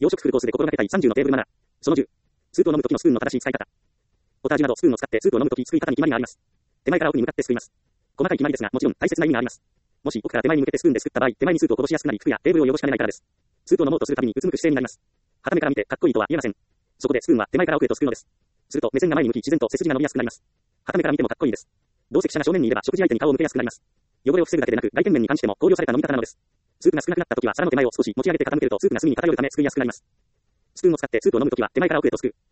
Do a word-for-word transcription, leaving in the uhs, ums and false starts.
洋食フルコースで心がけたいさんじゅうのテーブルマナー。そのじゅう。スープを飲む時のスプーンの正しい使い方。ポタージュなどスプーンを使ってスープを飲む時、作り方に決まりがあります。手前から奥に向かってすくいます。細かい決まりですが、もちろん大切な意味があります。もし奥から手前に向けてスプーンですくった場合、手前にスープをこぼしやすくなり、服やテーブルを汚しかねないからです。スープを飲もうとするたびにうつむく姿勢になります。傍目から見てかっこいいとは言えません。そこでスプーンは手前から奥へとすくうのです。すると目線が前に向き自然と背筋が伸びやすくなります。傍目から見てもかっこいいです。同席者が正面にいれば食事相手に顔を向けやすくなります。汚れを防ぐだけでなく外見面に関しても考慮された飲み方なのです。スープが少なくなった時は皿の手前を少し持ち上げて傾けるとスープが隅に偏るためすくいやすくなります。スプーンを使ってスープを飲むときは手前から奥へとすくう。